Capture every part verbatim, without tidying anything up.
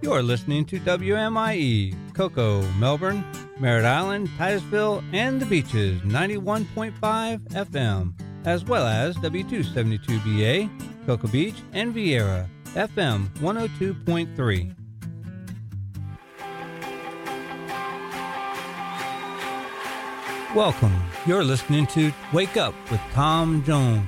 You're listening to W M I E, Cocoa, Melbourne, Merritt Island, Titusville, and the Beaches, ninety-one point five F M, as well as W two seventy-two B A, Cocoa Beach, and Vieira, F M one oh two point three. Welcome. You're listening to Wake Up with Tom Jones.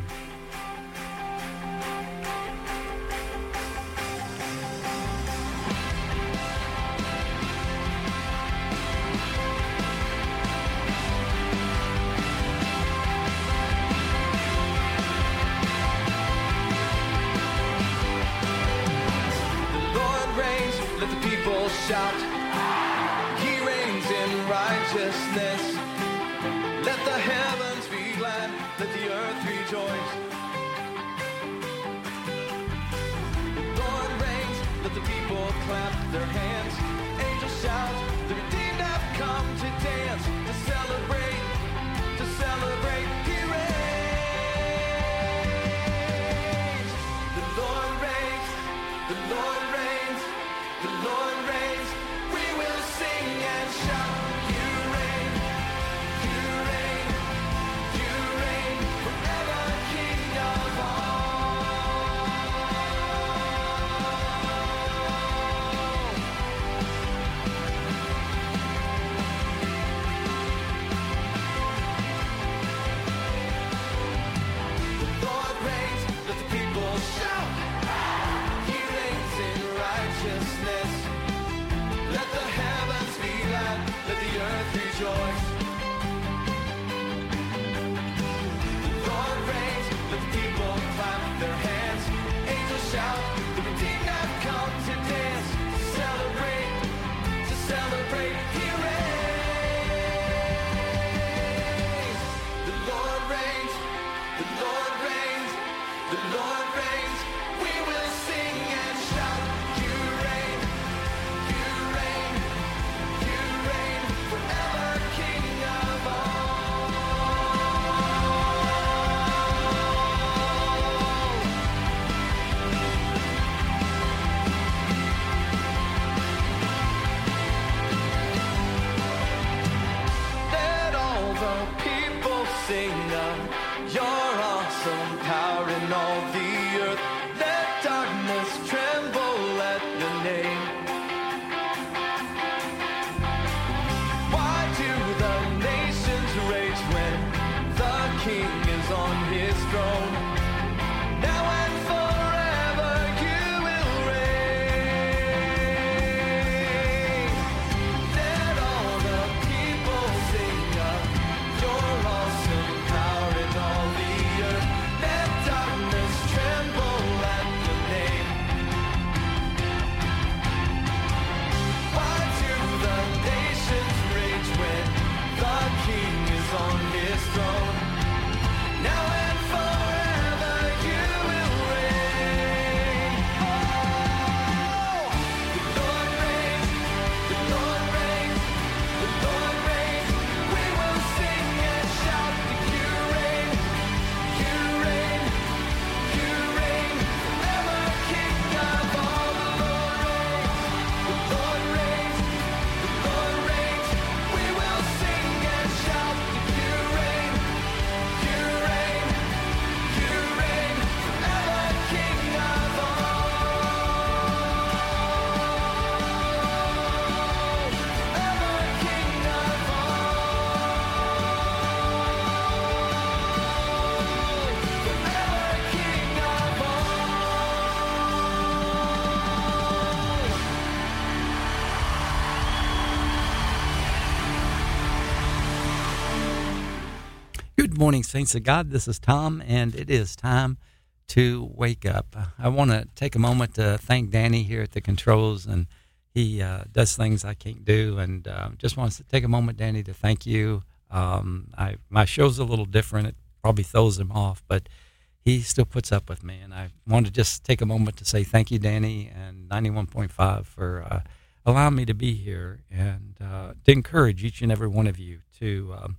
Good morning, Saints of God. This is Tom, and it is time to wake up. I want to take a moment to thank Danny here at the controls, and he uh, does things I can't do, and uh, just wants to take a moment, Danny, to thank you. Um, I, my show's a little different. It probably throws him off, but he still puts up with me, and I want to just take a moment to say thank you, Danny, and ninety-one point five for uh, allowing me to be here and uh, to encourage each and every one of you to um,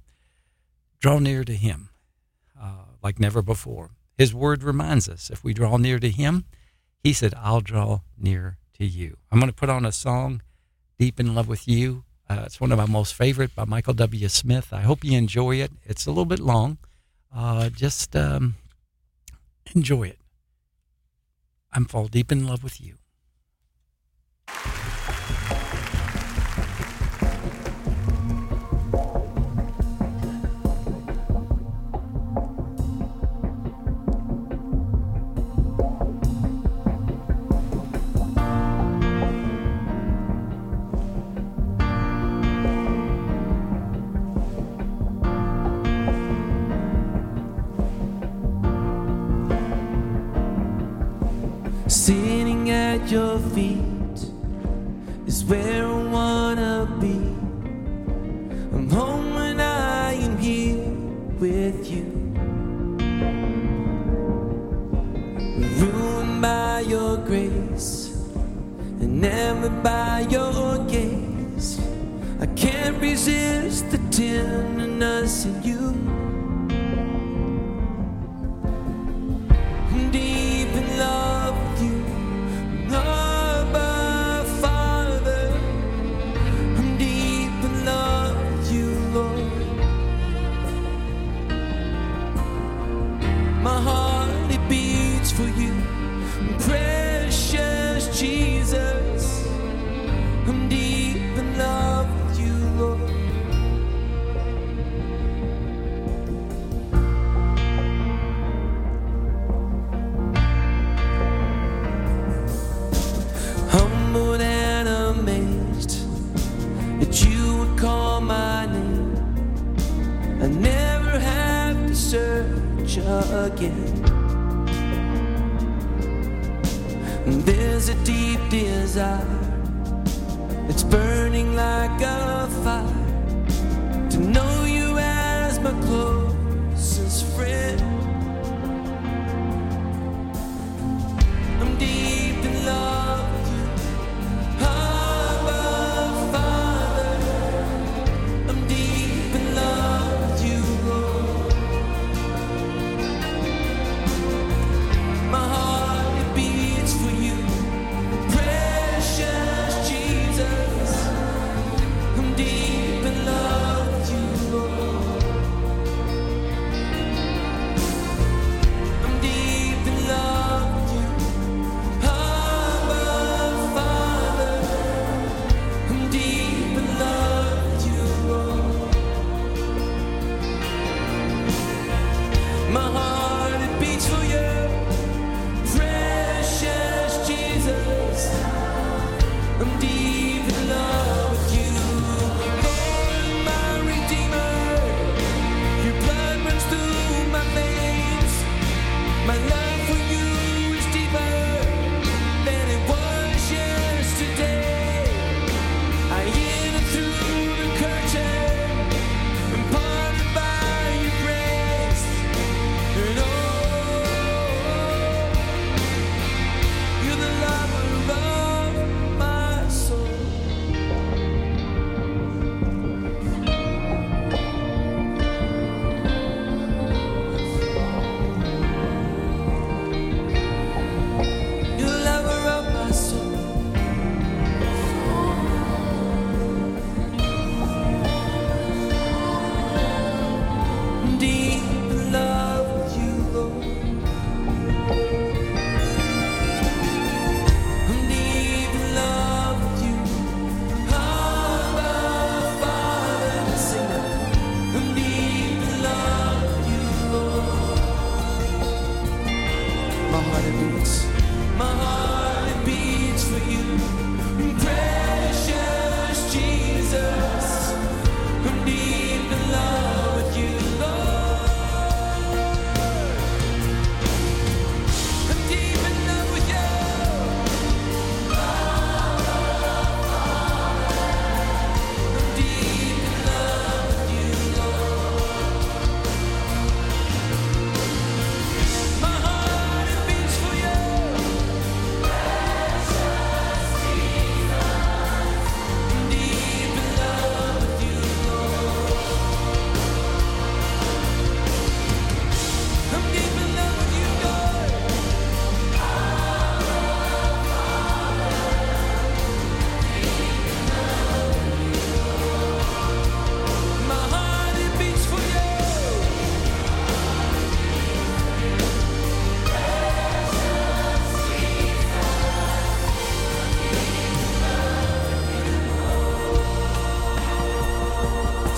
draw near to him uh, like never before. His word reminds us, if we draw near to him, he said, I'll draw near to you. I'm going to put on a song, Deep in Love with You. Uh, it's one of my most favorite by Michael W. Smith. I hope you enjoy it. It's a little bit long. Uh, just um, enjoy it. I'm fall deep in love with you. Sitting at your feet is where I wanna be. I'm home when I am here with you. Ruined by your grace and never by your gaze. I can't resist the tenderness in you. I'm deep in love with you, Abba Father. I'm deep in love with you, Lord. My heart, it beats for you, precious Jesus. I'm deep in love with you, Lord. Humbled and amazed that you would call my name. I never have to search again. There's a deep desire that's burning like a fire to know you as my closest friend. I'm deep in love with you, Abba Father. I'm deep in love with you, Lord. My heart, it beats for you, precious Jesus. I'm deep in love with you, Lord. I'm deep in love with you, Abba Father. I'm deep in love with you, Lord. My heart, it beats for you, precious Jesus. I'm deep in love with you, Lord, my Redeemer. Your blood runs through my veins. My love for you is deeper than it was yesterday. I enter through the curtain and parted by your grace. And oh, you're the lover of my soul.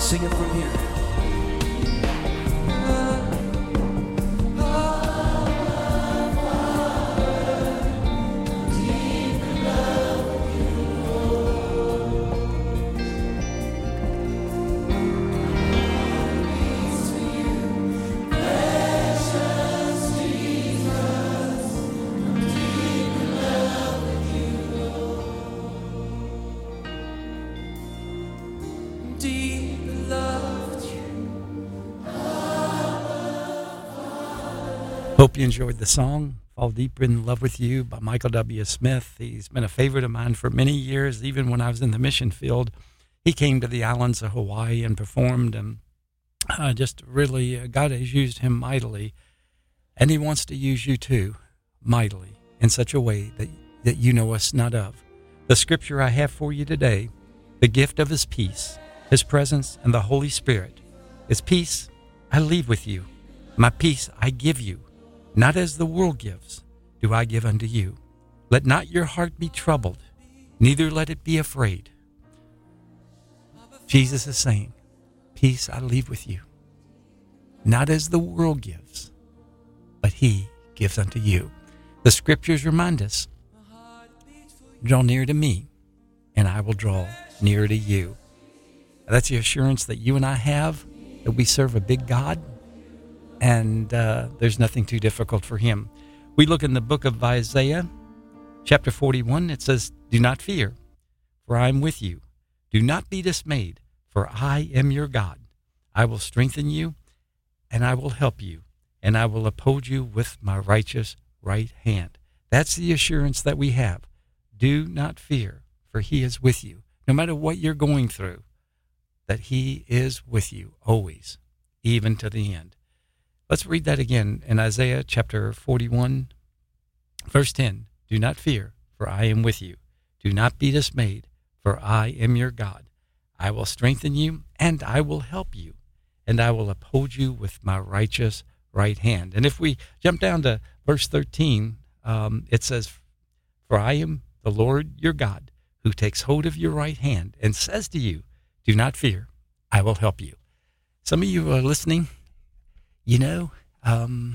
Sing it from here. Hope you enjoyed the song, Fall Deeper in Love with You by Michael W. Smith. He's been a favorite of mine for many years. Even when I was in the mission field, he came to the islands of Hawaii and performed, and uh, just really, uh, God has used him mightily, and he wants to use you too, mightily, in such a way that, that you know us not of. The scripture I have for you today, the gift of his peace, his presence, and the Holy Spirit. His peace I leave with you. My peace I give you. Not as the world gives, do I give unto you. Let not your heart be troubled, neither let it be afraid. Jesus is saying, peace I leave with you. Not as the world gives, but he gives unto you. The scriptures remind us, draw near to me, and I will draw near to you. That's the assurance that you and I have, that we serve a big God, and uh, there's nothing too difficult for him. We look in the book of Isaiah, chapter forty-one. It says, do not fear, for I am with you. Do not be dismayed, for I am your God. I will strengthen you, and I will help you, and I will uphold you with my righteous right hand. That's the assurance that we have. Do not fear, for he is with you. No matter what you're going through, that he is with you always, even to the end. Let's read that again in Isaiah chapter forty-one, verse ten. Do not fear, for I am with you. Do not be dismayed, for I am your God. I will strengthen you, and I will help you, and I will uphold you with my righteous right hand. And if we jump down to verse thirteen, um, it says, for I am the Lord your God, who takes hold of your right hand and says to you, do not fear, I will help you. Some of you are listening. You know, um,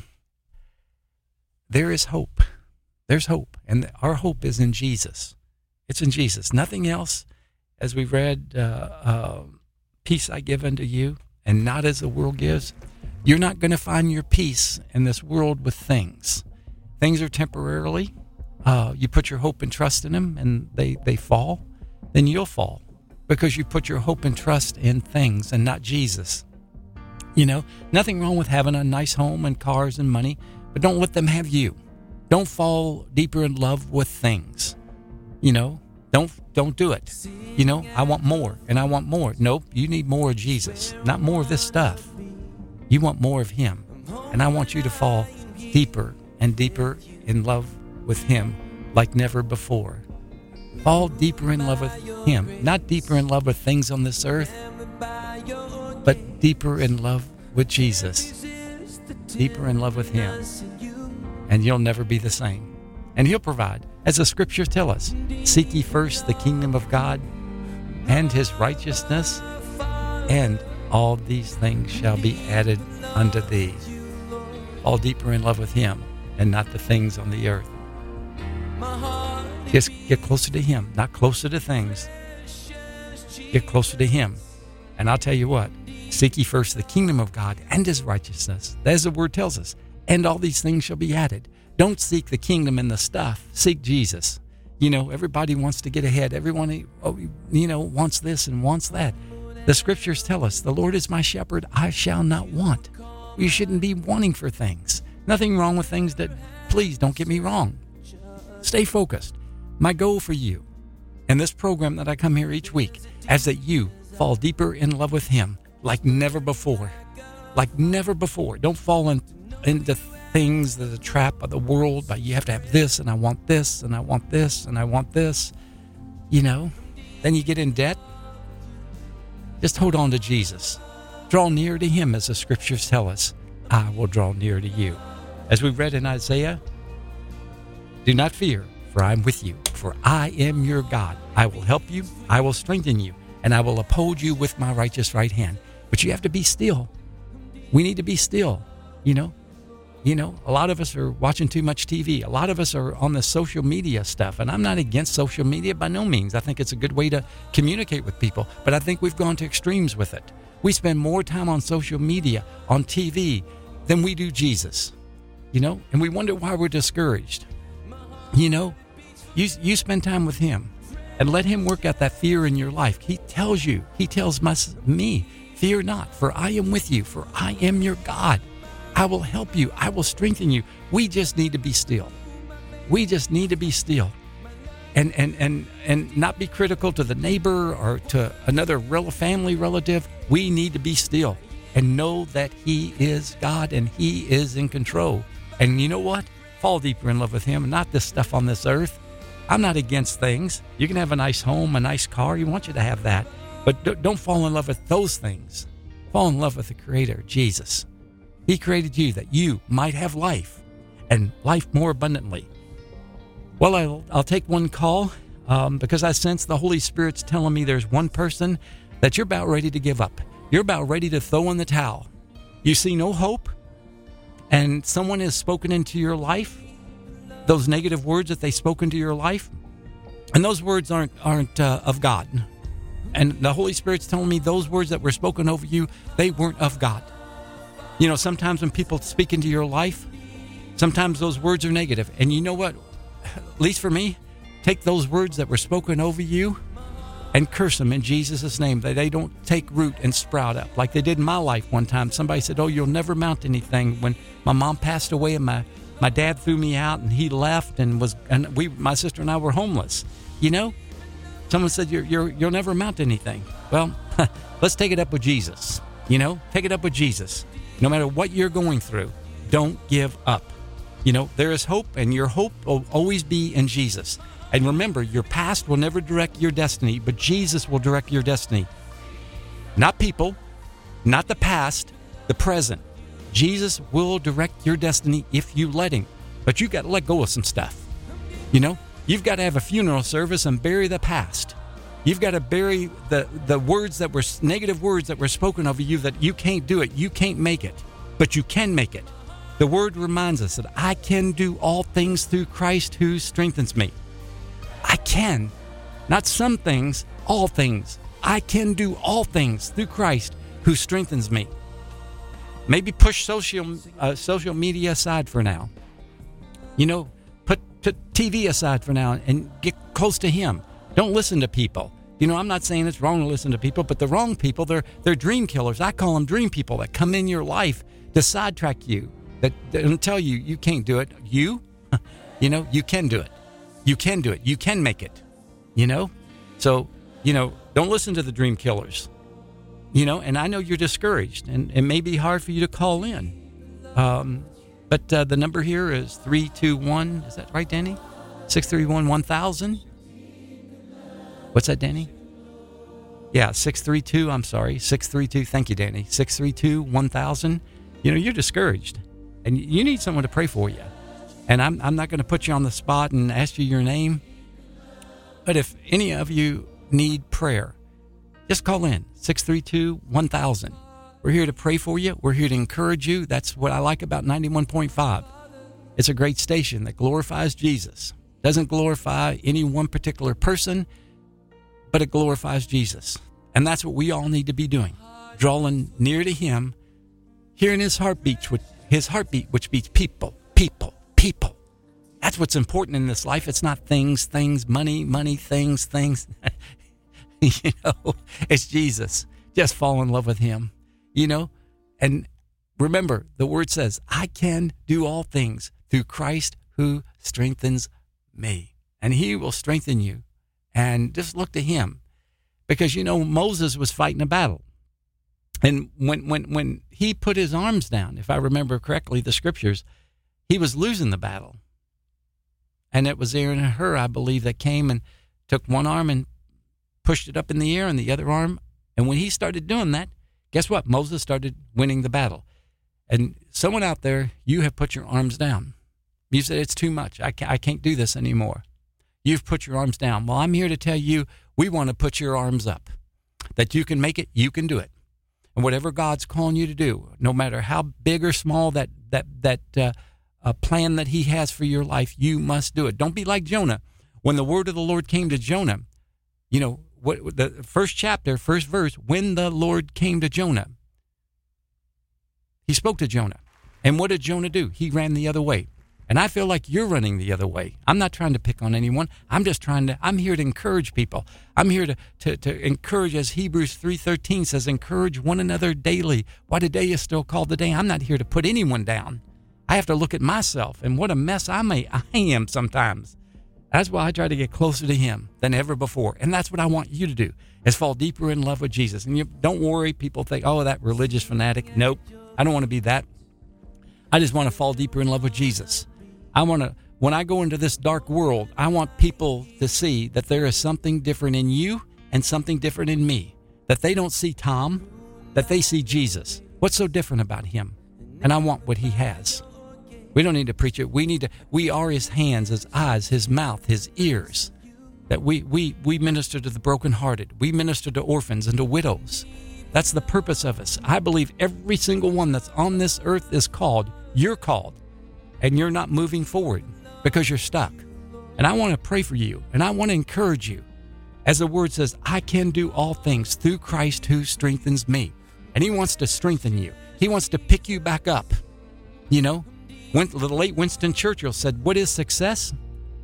there is hope. There's hope. And our hope is in Jesus. It's in Jesus. Nothing else. As we read, uh, uh, peace I give unto you, and not as the world gives. You're not going to find your peace in this world with things. Things are temporarily. Uh, you put your hope and trust in them, and they, they fall. Then you'll fall because you put your hope and trust in things and not Jesus. You know, nothing wrong with having a nice home and cars and money, but don't let them have you. Don't fall deeper in love with things. You know, don't don't do it. You know, I want more and I want more. Nope, you need more of Jesus, not more of this stuff. You want more of him. And I want you to fall deeper and deeper in love with him like never before. Fall deeper in love with him, not deeper in love with things on this earth, but deeper in love with Jesus, deeper in love with him, and you'll never be the same. And he'll provide, as the scriptures tell us, seek ye first the kingdom of God and his righteousness, and all these things shall be added unto thee. Fall deeper in love with him and not the things on the earth. Just get closer to him, not closer to things. Get closer to him. And I'll tell you what, seek ye first the kingdom of God and his righteousness, as the word tells us, and all these things shall be added. Don't seek the kingdom and the stuff. Seek Jesus. You know, everybody wants to get ahead. Everyone, you know, wants this and wants that. The scriptures tell us, the Lord is my shepherd, I shall not want. You shouldn't be wanting for things. Nothing wrong with things that, please don't get me wrong. Stay focused. My goal for you in this program that I come here each week is that you fall deeper in love with him like never before. Like never before. Don't fall in, into things that are a trap of the world, but you have to have this, and I want this, and I want this, and I want this. You know, then you get in debt. Just hold on to Jesus. Draw near to him, as the scriptures tell us. I will draw near to you. As we read in Isaiah, do not fear, for I am with you. For I am your God. I will help you. I will strengthen you. and I will uphold you with my righteous right hand. But you have to be still. We need to be still, you know. You know, a lot of us are watching too much T V. A lot of us are on the social media stuff. And I'm not against social media by no means. I think it's a good way to communicate with people. But I think we've gone to extremes with it. We spend more time on social media, on T V, than we do Jesus. You know, and we wonder why we're discouraged. You know, you, you spend time with him and let him work out that fear in your life. He tells you, he tells my, me, fear not, for I am with you, for I am your God. I will help you. I will strengthen you. We just need to be still. We just need to be still and and and, and not be critical to the neighbor or to another rel- family relative. We need to be still and know that he is God and he is in control. And you know what? Fall deeper in love with him and not this stuff on this earth. I'm not against things. You can have a nice home, a nice car. He wants you to have that. But don't fall in love with those things. Fall in love with the Creator, Jesus. He created you that you might have life and life more abundantly. Well, I'll, I'll take one call um, because I sense the Holy Spirit's telling me there's one person that you're about ready to give up. You're about ready to throw in the towel. You see no hope, and someone has spoken into your life, those negative words that they spoke into your life, and those words aren't, aren't uh, of God. And the Holy Spirit's telling me those words that were spoken over you, they weren't of God. You know, sometimes when people speak into your life, sometimes those words are negative. And you know what? At least for me, take those words that were spoken over you and curse them in Jesus' name, that they don't take root and sprout up like they did in my life one time. Somebody said, oh, you'll never amount to anything. When my mom passed away and my, my dad threw me out and he left and was and we my sister and I were homeless. You know, someone said, you're, you're, you'll never amount to anything. Well, let's take it up with Jesus. You know, take it up with Jesus. No matter what you're going through, don't give up. You know, there is hope, and your hope will always be in Jesus. And remember, your past will never direct your destiny, but Jesus will direct your destiny. Not people, not the past, the present. Jesus will direct your destiny if you let him. But you've got to let go of some stuff. You know, you've got to have a funeral service and bury the past. You've got to bury the, the words that were negative words that were spoken over you, that you can't do it. You can't make it, but you can make it. The word reminds us that I can do all things through Christ who strengthens me. I can. Not some things, all things. I can do all things through Christ who strengthens me. Maybe push social uh, social media aside for now. You know, put, put T V aside for now and get close to him. Don't listen to people. You know, I'm not saying it's wrong to listen to people, but the wrong people, they're they're dream killers. I call them dream people that come in your life to sidetrack you, that, that tell you you can't do it. You, you know, you can do it. You can do it. You can make it, you know? So, you know, don't listen to the dream killers, you know? And I know you're discouraged, and it may be hard for you to call in. Um, but uh, the number here is three two one, is that right, Danny? six three one, one thousand. What's that, Danny? Yeah, six three two, I'm sorry, six three two, thank you, Danny, six three two, one thousand. You know, you're discouraged, and you need someone to pray for you. And I'm I'm not going to put you on the spot and ask you your name, but if any of you need prayer, just call in, six three two, one thousand. We're here to pray for you. We're here to encourage you. That's what I like about ninety-one point five. It's a great station that glorifies Jesus. Doesn't glorify any one particular person, but it glorifies Jesus. And that's what we all need to be doing, drawing near to him, hearing his heartbeat, his heartbeat, which beats people, people, people. That's what's important in this life. It's not things, things, money, money, things, things. You know, it's Jesus. Just fall in love with him, you know. And remember, the word says, I can do all things through Christ who strengthens me. And he will strengthen you. And just look to him, because, you know, Moses was fighting a battle. And when, when, when he put his arms down, if I remember correctly, the scriptures, he was losing the battle. And it was Aaron and Hur, I believe, that came and took one arm and pushed it up in the air and the other arm. And when he started doing that, guess what? Moses started winning the battle. And someone out there, you have put your arms down. You said, it's too much. I can't, I can't do this anymore. You've put your arms down. Well, I'm here to tell you, we want to put your arms up. that you can make it, you can do it. And whatever God's calling you to do, no matter how big or small that that that uh, uh, plan that he has for your life, you must do it. Don't be like Jonah. When the word of the Lord came to Jonah, you know, what the first chapter, first verse, when the Lord came to Jonah, he spoke to Jonah. And what did Jonah do? He ran the other way. And I feel like you're running the other way. I'm not trying to pick on anyone. I'm just trying to, I'm here to encourage people. I'm here to, to, to encourage, as Hebrews three thirteen says, encourage one another daily. Why today is still called the day. I'm not here to put anyone down. I have to look at myself and what a mess I may, I am sometimes. That's why I try to get closer to him than ever before. And that's what I want you to do, is fall deeper in love with Jesus. And you don't worry, people think, oh, that religious fanatic. Nope, I don't want to be that. I just want to fall deeper in love with Jesus. I want to, when I go into this dark world, I want people to see that there is something different in you and something different in me. That they don't see Tom, that they see Jesus. What's so different about him? And I want what he has. We don't need to preach it. We need to, we are his hands, his eyes, his mouth, his ears. That we, we, we minister to the brokenhearted. We minister to orphans and to widows. That's the purpose of us. I believe every single one that's on this earth is called. You're called. And you're not moving forward because you're stuck. And I want to pray for you, and I want to encourage you. As the word says, I can do all things through Christ who strengthens me. And he wants to strengthen you. He wants to pick you back up. You know, when, the late Winston Churchill said, what is success?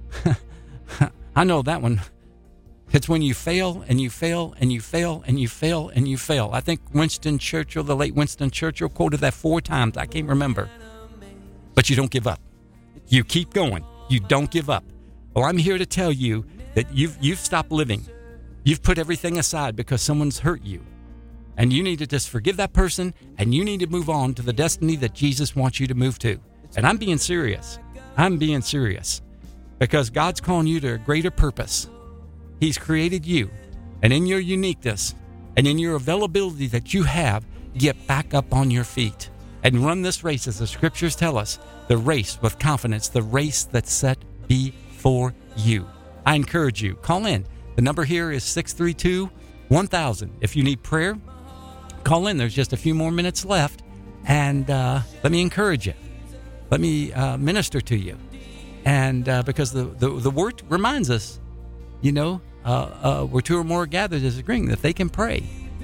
I know that one. It's when you fail and you fail and you fail and you fail and you fail. I think Winston Churchill, the late Winston Churchill, quoted that four times. I can't remember. But you don't give up. You keep going. You don't give up. Well, I'm here to tell you that you've you've stopped living. You've put everything aside because someone's hurt you. And you need to just forgive that person, and you need to move on to the destiny that Jesus wants you to move to. And I'm being serious. I'm being serious. Because God's calling you to a greater purpose. He's created you. And in your uniqueness and in your availability that you have, get back up on your feet. And run this race, as the scriptures tell us, the race with confidence, the race that's set before you. I encourage you, call in. The number here is six three two, one thousand. If you need prayer, call in. There's just a few more minutes left. And uh, let me encourage you. Let me uh, minister to you. And uh, because the, the, the word reminds us, you know, uh, uh, where two or more are gathered as agreeing, that they can pray.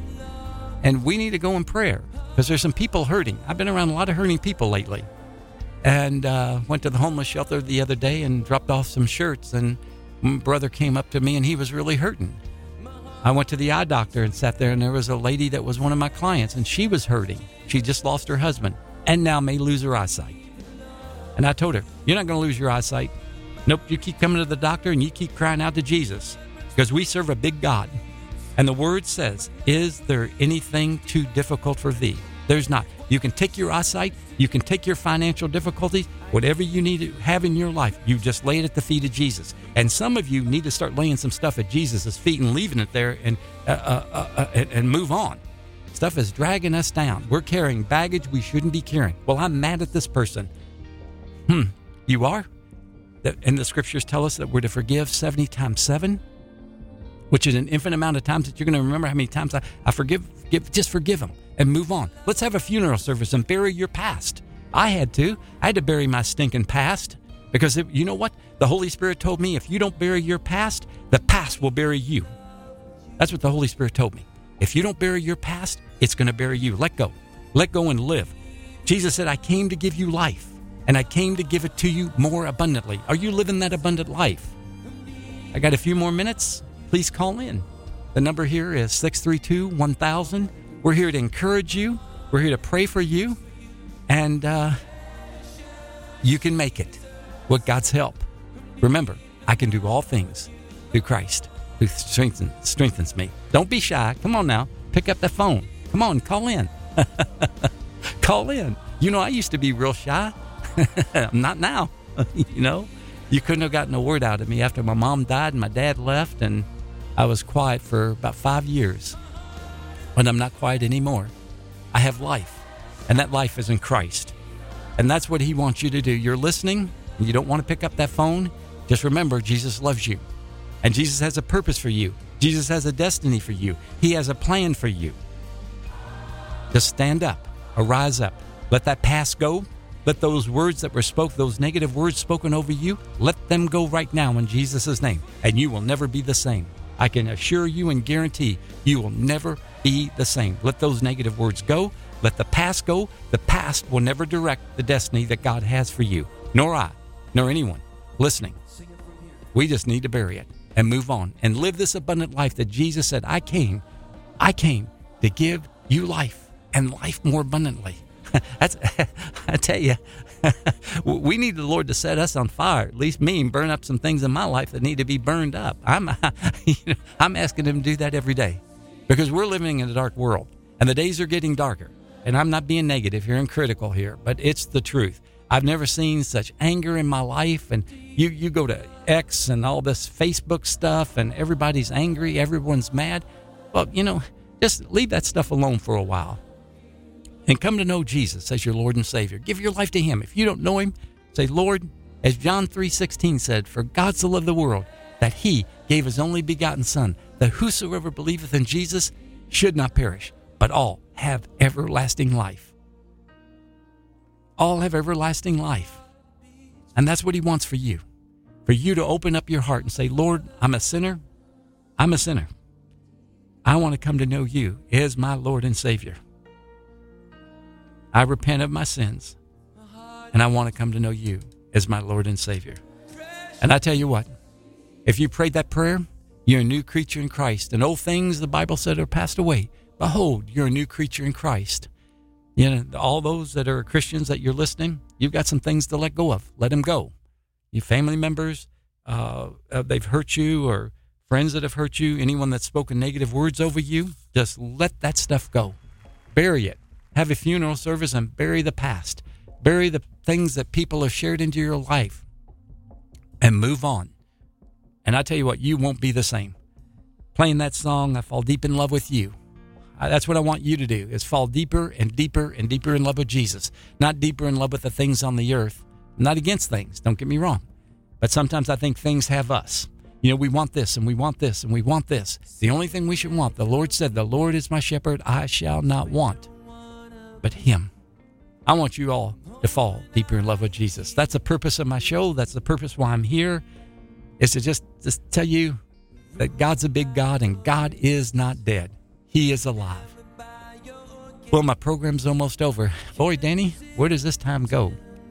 And we need to go in prayer. Because there's some people hurting. I've been around a lot of hurting people lately. And uh, went to the homeless shelter the other day and dropped off some shirts. And my brother came up to me and he was really hurting. I went to the eye doctor and sat there, and there was a lady that was one of my clients, and she was hurting. She just lost her husband and now may lose her eyesight. And I told her, you're not going to lose your eyesight. Nope, you keep coming to the doctor and you keep crying out to Jesus. Because we serve a big God. And the word says, is there anything too difficult for thee? There's not. You can take your eyesight. You can take your financial difficulties. Whatever you need to have in your life, you just lay it at the feet of Jesus. And some of you need to start laying some stuff at Jesus' feet and leaving it there and, uh, uh, uh, and, and move on. Stuff is dragging us down. We're carrying baggage we shouldn't be carrying. Well, I'm mad at this person. Hmm, you are? And the scriptures tell us that we're to forgive seventy times seven. Which is an infinite amount of times that you're going to remember how many times I, I forgive, forgive, just forgive them and move on. Let's have a funeral service and bury your past. I had to. I had to bury my stinking past because it, you know what? The Holy Spirit told me if you don't bury your past, the past will bury you. That's what the Holy Spirit told me. If you don't bury your past, it's going to bury you. Let go. Let go and live. Jesus said, I came to give you life, and I came to give it to you more abundantly. Are you living that abundant life? I got a few more minutes. Please call in. The number here is six three two, one thousand. We're here to encourage you. We're here to pray for you. And uh, you can make it with God's help. Remember, I can do all things through Christ who strengthens, strengthens me. Don't be shy. Come on now. Pick up the phone. Come on, call in. Call in. You know, I used to be real shy. I'm not now. You know, you couldn't have gotten a word out of me after my mom died and my dad left, and I was quiet for about five years. But I'm not quiet anymore. I have life, and that life is in Christ. And that's what he wants you to do. You're listening, and you don't want to pick up that phone. Just remember, Jesus loves you, and Jesus has a purpose for you. Jesus has a destiny for you. He has a plan for you. Just stand up, arise up. Let that past go. Let those words that were spoken, those negative words spoken over you, let them go right now in Jesus' name, and you will never be the same. I can assure you and guarantee you will never be the same. Let those negative words go. Let the past go. The past will never direct the destiny that God has for you, nor I, nor anyone listening. We just need to bury it and move on and live this abundant life that Jesus said, I came, I came to give you life and life more abundantly. That's, I tell you, we need the Lord to set us on fire, at least me, and burn up some things in my life that need to be burned up. I'm, you know, I'm asking Him to do that every day because we're living in a dark world and the days are getting darker. And I'm not being negative here and critical here, but it's the truth. I've never seen such anger in my life. And you, you go to X and all this Facebook stuff and everybody's angry, everyone's mad. Well, you know, just leave that stuff alone for a while. And come to know Jesus as your Lord and Savior. Give your life to Him. If you don't know Him, say, Lord, as John three sixteen said, for God so loved the world that He gave His only begotten Son, that whosoever believeth in Jesus should not perish, but all have everlasting life. All have everlasting life. And that's what He wants for you. For you to open up your heart and say, Lord, I'm a sinner. I'm a sinner. I want to come to know You as my Lord and Savior. I repent of my sins, and I want to come to know You as my Lord and Savior. And I tell you what, if you prayed that prayer, you're a new creature in Christ. And old things, the Bible said, are passed away. Behold, you're a new creature in Christ. You know, all those that are Christians that you're listening, you've got some things to let go of. Let them go. Your family members, uh, uh, they've hurt you, or friends that have hurt you, anyone that's spoken negative words over you, just let that stuff go. Bury it. Have a funeral service and bury the past. Bury the things that people have shared into your life and move on. And I tell you what, you won't be the same. Playing that song, I Fall Deep in Love with You. That's what I want you to do, is fall deeper and deeper and deeper in love with Jesus. Not deeper in love with the things on the earth. I'm not against things, don't get me wrong. But sometimes I think things have us. You know, we want this and we want this and we want this. The only thing we should want, the Lord said, the Lord is my shepherd, I shall not want but Him. I want you all to fall deeper in love with Jesus. That's the purpose of my show. That's the purpose why I'm here, is to just, just tell you that God's a big God and God is not dead. He is alive. Well, my program's almost over. Boy, Danny, where does this time go?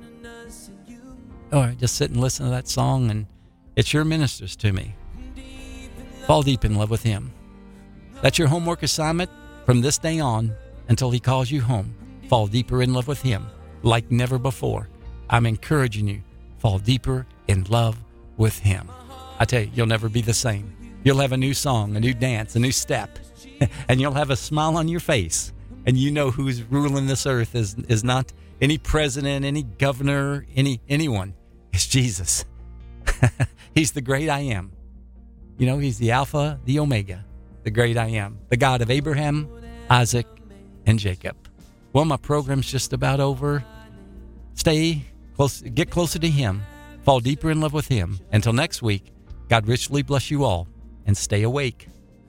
All right, just sit and listen to that song, and it sure ministers to me. Fall deep in love with Him. That's your homework assignment from this day on until He calls you home. Fall deeper in love with Him like never before. I'm encouraging you, fall deeper in love with Him. I tell you, you'll never be the same. You'll have a new song, a new dance, a new step, and you'll have a smile on your face. And you know who's ruling this earth is, is not any president, any governor, any anyone. It's Jesus. He's the great I am. You know, He's the Alpha, the Omega, the great I am, the God of Abraham, Isaac, and Jacob. Well, my program's just about over. Stay close, get closer to Him, fall deeper in love with Him. Until next week, God richly bless you all, and stay awake.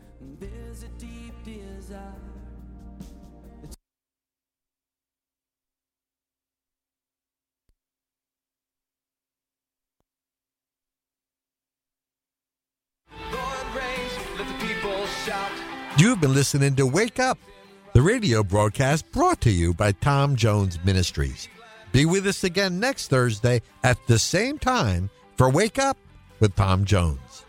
You've been listening to Wake Up, the radio broadcast brought to you by Tom Jones Ministries. Be with us again next Thursday at the same time for Wake Up with Tom Jones.